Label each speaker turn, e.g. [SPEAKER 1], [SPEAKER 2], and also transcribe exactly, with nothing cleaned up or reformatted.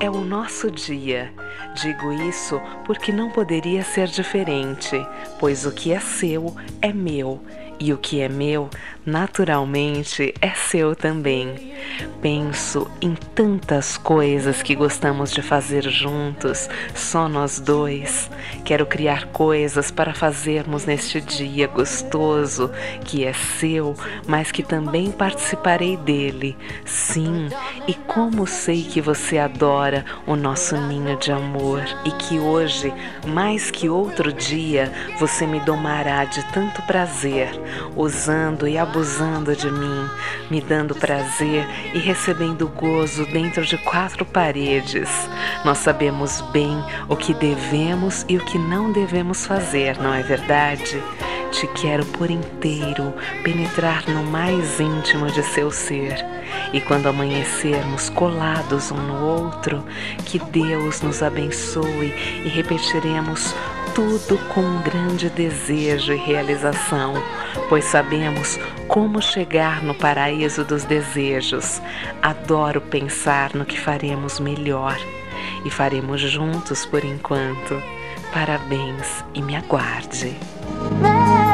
[SPEAKER 1] é o nosso dia. Digo isso porque não poderia ser diferente, pois o que é seu é meu, e o que é meu, naturalmente, é seu também. Penso em tantas coisas que gostamos de fazer juntos, só nós dois. Quero criar coisas para fazermos neste dia gostoso, que é seu, mas que também participarei dele. Sim, e como sei que você adora o nosso ninho de amor e que hoje, mais que outro dia, você me domará de tanto prazer, usando e abusando de mim, me dando prazer e recebendo gozo dentro de quatro paredes. Nós sabemos bem o que devemos e o que não devemos fazer, não é verdade? Te quero por inteiro, penetrar no mais íntimo de seu ser. E quando amanhecermos colados um no outro, que Deus nos abençoe e repetiremos tudo com um grande desejo e realização, pois sabemos como chegar no paraíso dos desejos. Adoro pensar no que faremos melhor e faremos juntos por enquanto. Parabéns e me aguarde.